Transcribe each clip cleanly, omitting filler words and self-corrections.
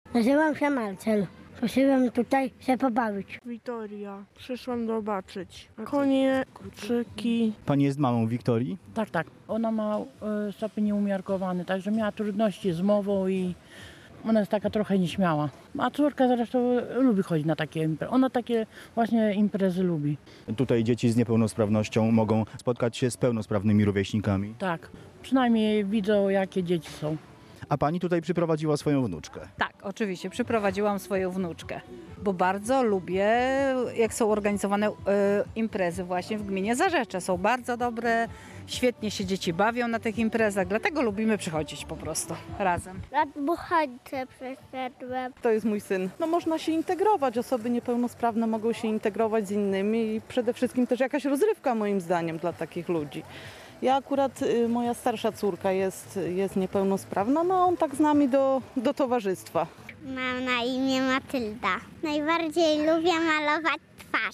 Nazywam się Marcel. Przyszedłem tutaj się pobawić. Wiktoria, przyszłam zobaczyć konie, kurczyki. Pani jest mamą Wiktorii? Tak, tak. Ona ma stopień nieumiarkowany, także miała trudności z mową i ona jest taka trochę nieśmiała. A córka zresztą lubi chodzić na takie imprezy. Ona takie właśnie imprezy lubi. Tutaj dzieci z niepełnosprawnością mogą spotkać się z pełnosprawnymi rówieśnikami. Tak. Przynajmniej widzą, jakie dzieci są. A pani tutaj przyprowadziła swoją wnuczkę. Tak, oczywiście, przyprowadziłam swoją wnuczkę, bo bardzo lubię, jak są organizowane imprezy właśnie w gminie Zarzecze. Są bardzo dobre, świetnie się dzieci bawią na tych imprezach, dlatego lubimy przychodzić po prostu razem. Na dmuchańce przyszedłem. To jest mój syn. No można się integrować, osoby niepełnosprawne mogą się integrować z innymi i przede wszystkim też jakaś rozrywka moim zdaniem dla takich ludzi. Ja akurat, moja starsza córka jest niepełnosprawna, no a on tak z nami do towarzystwa. Mam na imię Matylda. Najbardziej lubię malować twarz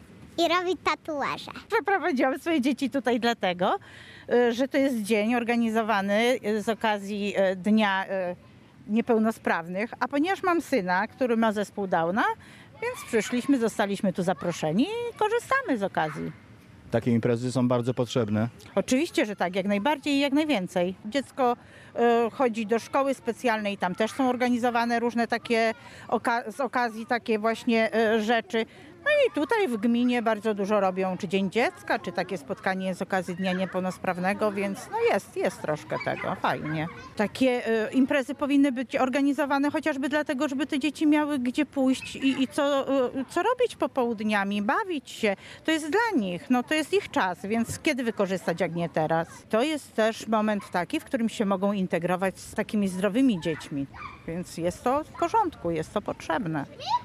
i robić tatuaże. Przeprowadziłam swoje dzieci tutaj dlatego, że to jest dzień organizowany z okazji Dnia Niepełnosprawnych, a ponieważ mam syna, który ma zespół Downa, więc przyszliśmy, zostaliśmy tu zaproszeni i korzystamy z okazji. Takie imprezy są bardzo potrzebne. Oczywiście, że tak, jak najbardziej i jak najwięcej. Dziecko chodzi do szkoły specjalnej, tam też są organizowane różne takie z okazji takie właśnie rzeczy. No i tutaj w gminie bardzo dużo robią, czy Dzień Dziecka, czy takie spotkanie z okazji Dnia Niepełnosprawnego, więc no jest troszkę tego, fajnie. Takie imprezy powinny być organizowane chociażby dlatego, żeby te dzieci miały gdzie pójść i co robić popołudniami, bawić się. To jest dla nich, no to jest ich czas, więc kiedy wykorzystać, jak nie teraz? To jest też moment taki, w którym się mogą integrować z takimi zdrowymi dziećmi, więc jest to w porządku, jest to potrzebne.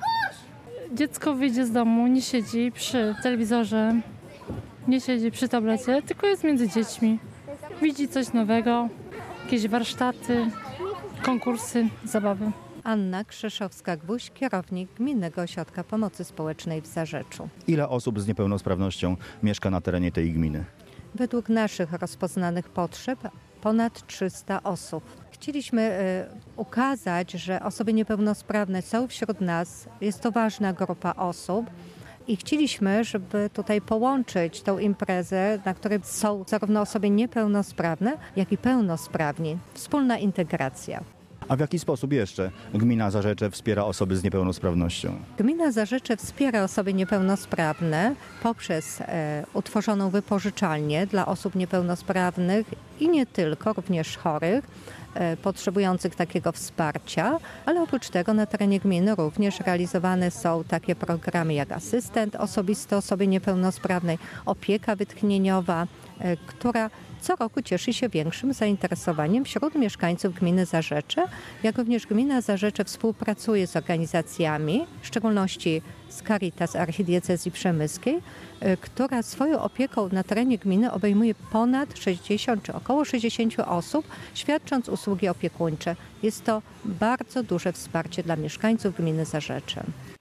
Dziecko wyjdzie z domu, nie siedzi przy telewizorze, nie siedzi przy tablecie, tylko jest między dziećmi. Widzi coś nowego, jakieś warsztaty, konkursy, zabawy. Anna Krzyszowska-Gwóźdź, kierownik Gminnego Ośrodka Pomocy Społecznej w Zarzeczu. Ile osób z niepełnosprawnością mieszka na terenie tej gminy? Według naszych rozpoznanych potrzeb ponad 300 osób. Chcieliśmy ukazać, że osoby niepełnosprawne są wśród nas. Jest to ważna grupa osób i chcieliśmy, żeby tutaj połączyć tą imprezę, na której są zarówno osoby niepełnosprawne, jak i pełnosprawni. Wspólna integracja. A w jaki sposób jeszcze gmina Zarzecze wspiera osoby z niepełnosprawnością? Gmina Zarzecze wspiera osoby niepełnosprawne poprzez utworzoną wypożyczalnię dla osób niepełnosprawnych i nie tylko, również chorych, potrzebujących takiego wsparcia, ale oprócz tego na terenie gminy również realizowane są takie programy jak asystent osobisty osoby niepełnosprawnej, opieka wytchnieniowa, która co roku cieszy się większym zainteresowaniem wśród mieszkańców gminy Zarzecze, jak również gmina Zarzecze współpracuje z organizacjami, w szczególności z Caritas Archidiecezji Przemyskiej, która swoją opieką na terenie gminy obejmuje ponad 60 czy około 60 osób, świadcząc usługi opiekuńcze. Jest to bardzo duże wsparcie dla mieszkańców gminy Zarzecze.